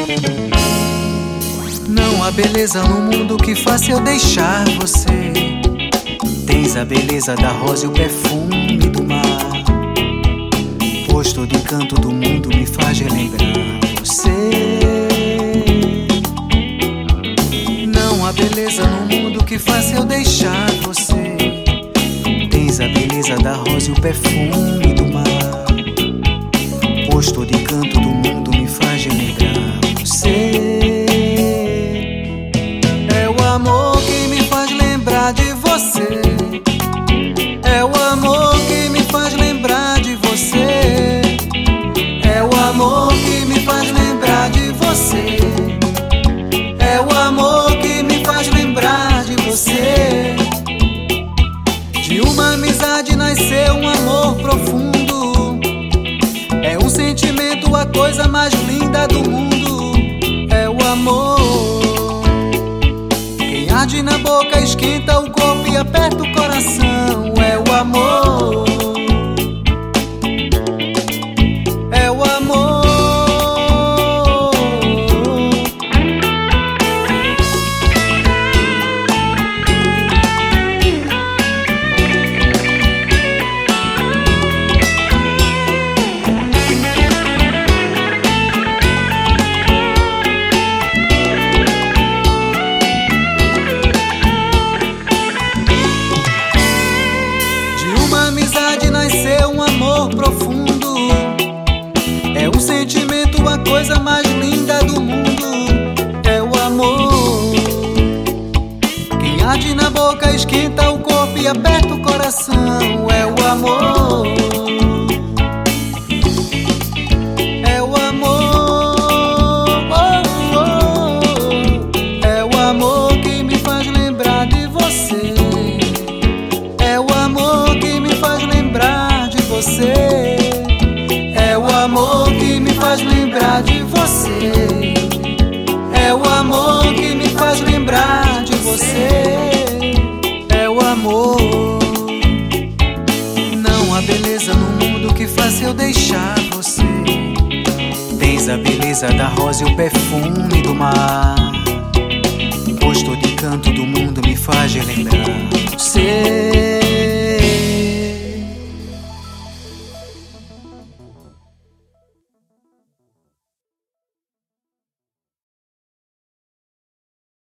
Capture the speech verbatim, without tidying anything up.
Não há beleza no mundo que faça eu deixar você. Tens a beleza da rosa e o perfume do mar, pois todo encanto do mundo me faz relembrar você. Não há beleza no mundo que faça eu deixar você. Tens a beleza da rosa e o perfume do mar, pois todo encanto do mundo me faz relembrar você. É o amor que me faz lembrar de você. É o amor que me faz lembrar de você. É o amor que me faz lembrar de você. É o amor que me faz lembrar de você. De uma amizade nasceu um amor profundo. É um sentimento, a coisa mais linda do mundo. É o amor. Quem arde na boca esquenta o corpo e aperta o coração. É o amor. É o amor. Profundo. É um sentimento, a coisa mais linda do mundo. É o amor. Quem arde na boca esquenta o corpo e aperta o coração. É o amor. É o amor. Oh, oh. É o amor que me faz lembrar de você. É o amor que me faz lembrar de você. É o amor que me faz lembrar de você. É o amor que me faz lembrar de você. É o amor. Não há beleza no mundo que faça eu deixar você. Tens a beleza da rosa e o perfume do mar, pois todo encanto do mundo me faz relembrar você.